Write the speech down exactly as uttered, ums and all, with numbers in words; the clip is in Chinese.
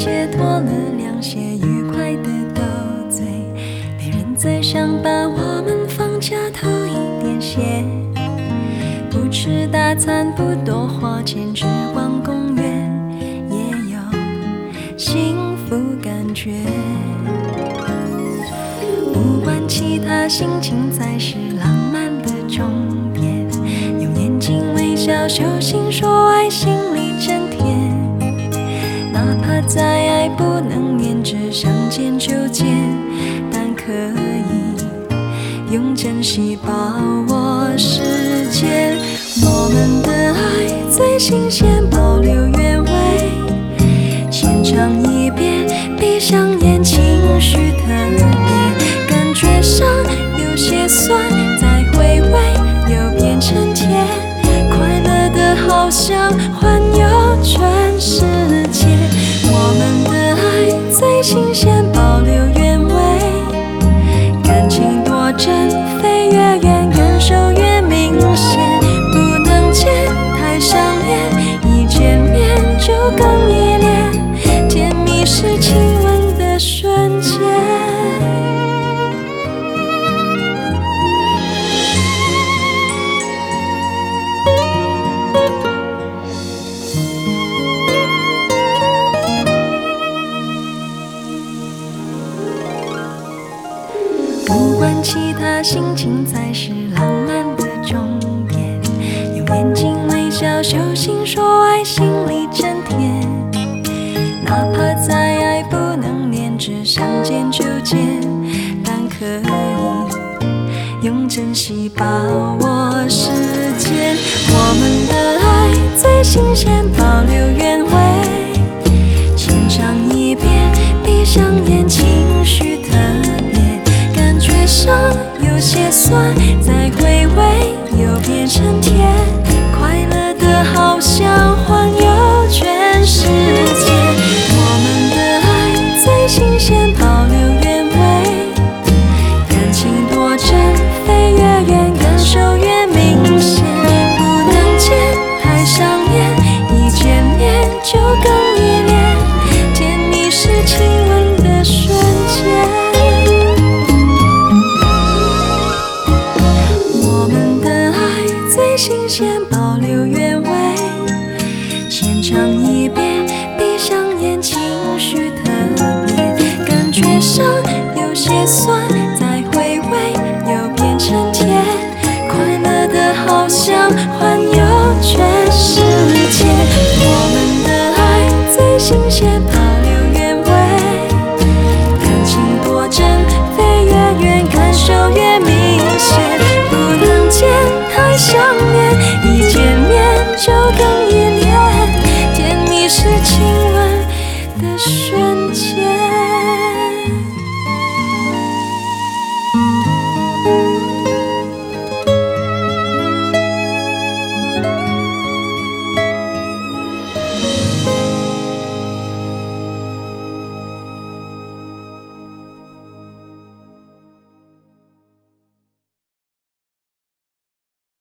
解脱了凉鞋，愉快的斗嘴。别人再想把我们放假偷一点闲，不吃大餐，不多花钱，只逛公园，也有幸福感觉。不管其他，心情才是浪漫的终点。用眼睛微笑，手心说爱，心里真甜。哪怕再爱不能黏，只想见就见，但可以用珍惜把握时间。我们的爱最新鲜，保留原味，浅尝一遍，闭上眼，情绪特别，感觉上有些酸，再回味又变成甜，快乐的好像环游全世界。我们的爱最新鲜，保留原味，感情多真，飞越远，感受越明显，不能见太想念，一见面就更依恋，甜蜜是亲吻的瞬间。不管其他，心情才是浪漫的终点。用眼睛微笑，手心说爱，心里真甜。哪怕再爱不能黏，只想见就见，但可以用珍惜把握时间。我们的爱最新鲜，保留原味，浅尝一遍，闭上眼，情绪特别，感觉上有些酸，再回味又变成甜，快乐的好像环游全世界。我们的爱最新鲜，保留原味，感情多真，飞越远，感受越明显，不能见太想念，一见面就更依恋，甜蜜是亲吻的瞬间。我们的爱最新鲜，保留原味，浅尝一遍，闭上眼，情绪特别，感觉上有些酸，再回味又变成甜，快乐的好像环游全世界。我们的爱最新鲜。